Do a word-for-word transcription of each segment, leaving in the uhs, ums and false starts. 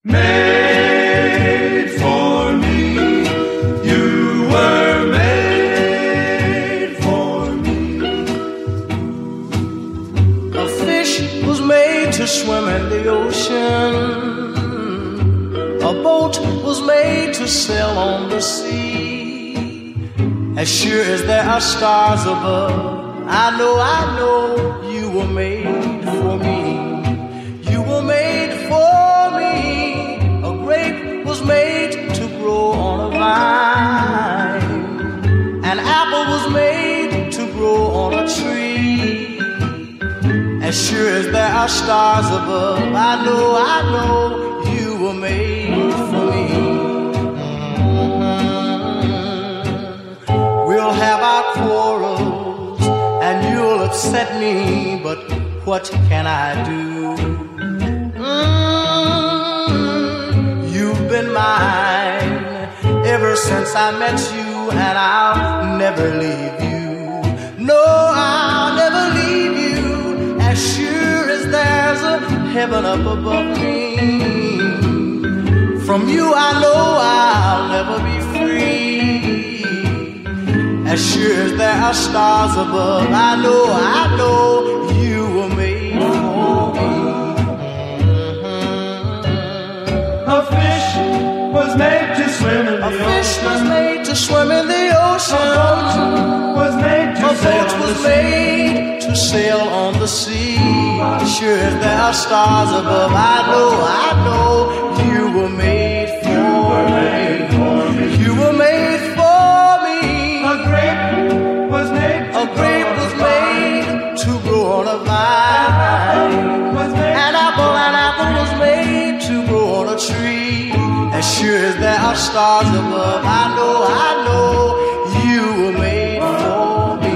Made for me, you were made for me. A fish was made to swim in the ocean. A boat was made to sail on the sea. As sure as there are stars above, I know, I know you were made for me. You were made for me. A grape was made to grow on a vine. An apple was made to grow on a tree. As sure as there are stars above, I know, I know you were made for me. Mm-hmm. We'll have our quarrels and you'll upset me, but what can I do? Mm-hmm. You've been mine ever since I met you, and I'll never leave you. No, I'll never leave you. As sure as there's a heaven up above me, from you I know I'll never be free. As sure as there are stars above, I know, I know you were made for me. A fish was made to swim in the A ocean. fish was made to swim in the ocean. A boat was made to A sail boat on was the sea. made to sail on the sea. Sure as there are stars above, I know, I know you were made for me. You were made for me. A grape was made to A grape was made to grow on a vine. An apple, an apple was made to grow on a tree. As sure as there are stars above, I know, I know you were made for me.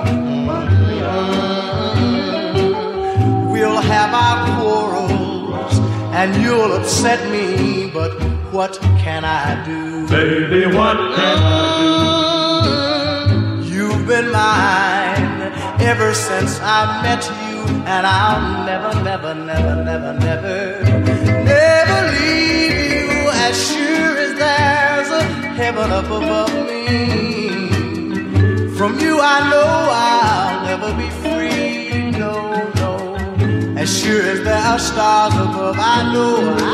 We'll have our quarrels and you'll upset me, but what can I do? Baby, what can I do? You've been mine ever since I met you, and I'll never, never, never, never, never, never leave you. As sure as there's a heaven up above me, from you I know I'll never be free. No, no. As sure as there are stars above, I know,